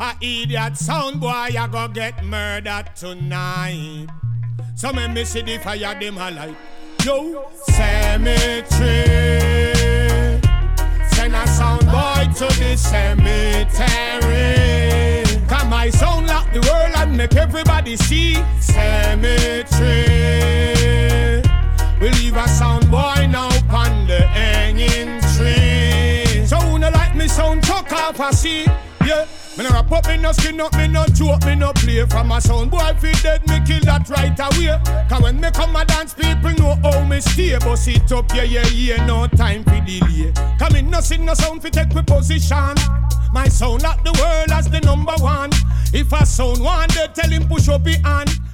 a idiot sound boy, I go get murdered tonight. So me miss the fire, them a light. Yo, cemetery. Send a sound boy to the cemetery. Come my sound lock the world and make everybody see. Cemetery. We leave a sound boy now on the hanging tree. So who no like me sound chuck off a see. Yeah, me no rap up, me no skin up, me no joke, me no play. From a sound boy feel dead, me kill that right away. Cause when me come a dance, people know how me stay. But it up, yeah, no time for delay. Come in, no sing, no sound fi take me position. My sound lock the world as the number one. If a sound one, they tell him push up his hand.